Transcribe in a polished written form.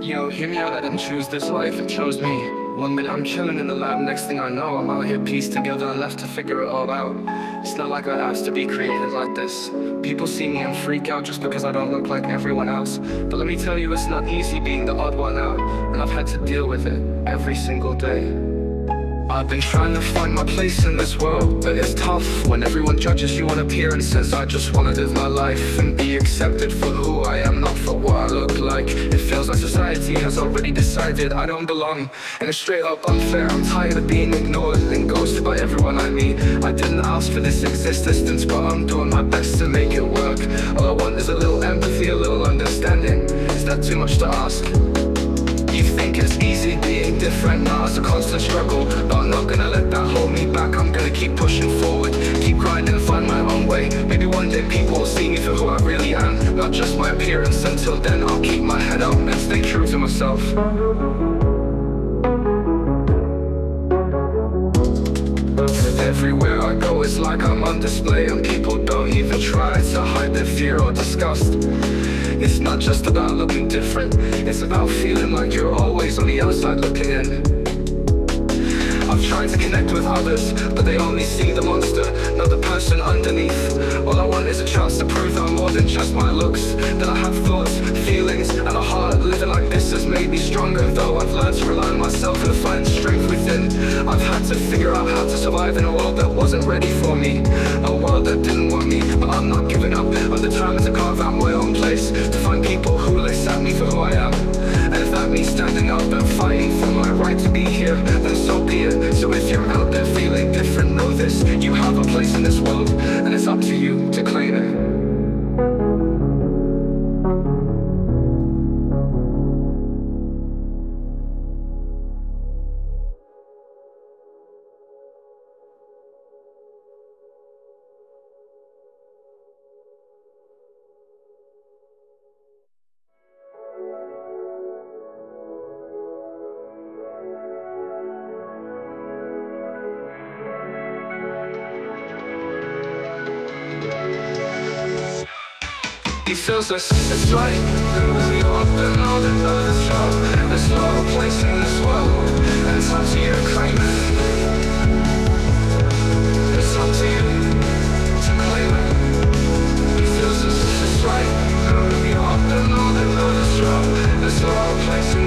Yo, hear me out, I didn't choose this life, it chose me. One minute I'm chilling in the lab, next thing I know I'm out here pieced together and left to figure it all out. It's not like I asked to be created like this. People see me and freak out just because I don't look like everyone else. But let me tell you, it's not easy being the odd one out, and I've had to deal with it every single day. I've been trying to find my place in this world, but it's tough when everyone judges you on appearances. I just wanna live my life and be accepted for who I am, not for what I look like. It feels like society has already decided I don't belong, and it's straight up unfair. I'm tired of being ignored and ghosted by everyone I meet. I didn't ask for this existence, but I'm doing my best to make it work. All I want is a little empathy, a little understanding. Is that too much to ask? You think it's easy being different, now it's a constant struggle. But I'm not gonna let that hold me back. I'm gonna keep pushing forward, keep grinding, find my own way. Maybe one day people will see me for who I really am, not just my appearance. Until then, I'll keep my head up and stay true to myself. Everywhere I go, it's like I'm on display, and people don't even try to hide their fear or disgust. It's not just about looking different, it's about feeling like you're always on the outside looking in. I've tried to connect with others, but they only see the monster, not the person underneath. All I want is a chance to prove that I'm more than just my looks, that I have thoughts, feelings, and a heart. Living like this has made me stronger, though I've learned to rely on myself and find strength within. I've had to figure out how to survive in a world that wasn't ready for me, a world that didn't want me, but I'm not giving up. I'm determined to carve out my own place, to find people who will accept me for who I am. And if that means standing up and fighting for my right to be here, then so be it. So if you're out there feeling different, know this: you have a place in this world, and it's up to you to claim it. He feels this, it's right. We up and all the others show. There's no place in this world, and it's up to you to claim it. It's up to you to claim it. He feels this, it's right. We up and all the others show. There's no place in